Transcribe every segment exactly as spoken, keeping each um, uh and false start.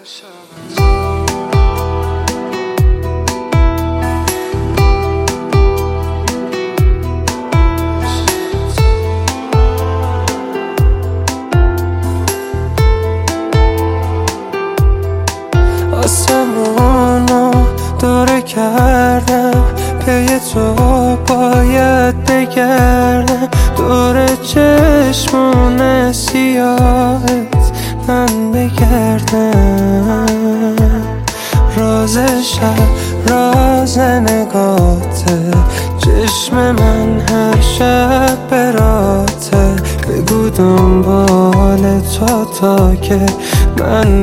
آسمونو دوره کردم، پی تو باید بگردم، دور چشمون سیاهت من بگردم. راز شب راز نگاته، چشم من هر شب براته، بگو دنبال تو تا که من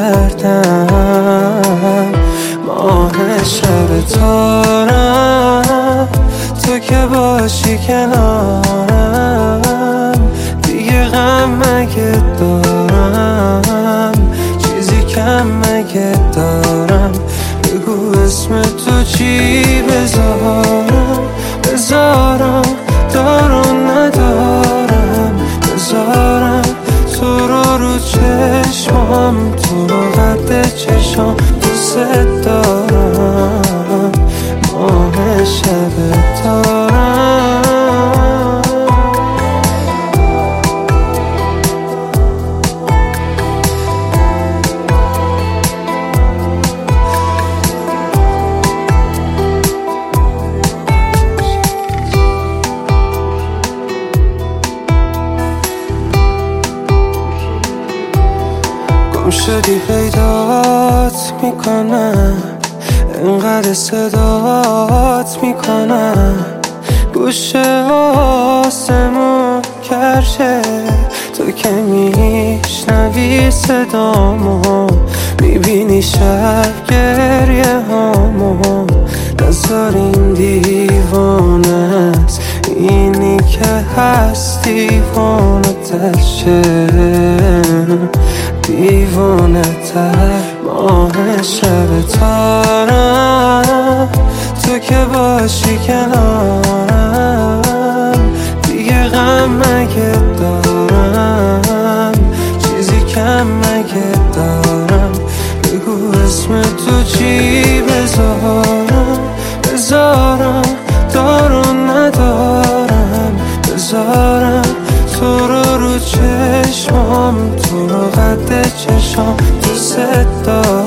بگردم. ماه شب تارم، تو که باشی کنارم، دیگه غم مگه دارم، چیزی کم مگه دارم، بگو اسم تو چی بذارم، بذارم دارم ندارم، بذارم تو رو رو چشمام، تو رو قد چشم دوست دارم. ماه شب تارم، گم شدی پیدات میکنم، انقدر صدات میکنم، گوشه آسمون کرشه، تو که میشنوی صدامو، میبینی شب گریه هامو، نذار این دیوانه است، اینی که هست دیوانه تشه، دیوانه تر. ماه شب تارم، تو که باشی کنارم، دیگه غم مگه دارم، چیزی کم مگه دارم، بگو اسم تو چی بذارم، بذارم دارم ندارم، بذارم تو رو رو چشمام، تو رو قد چشم دوست دارم.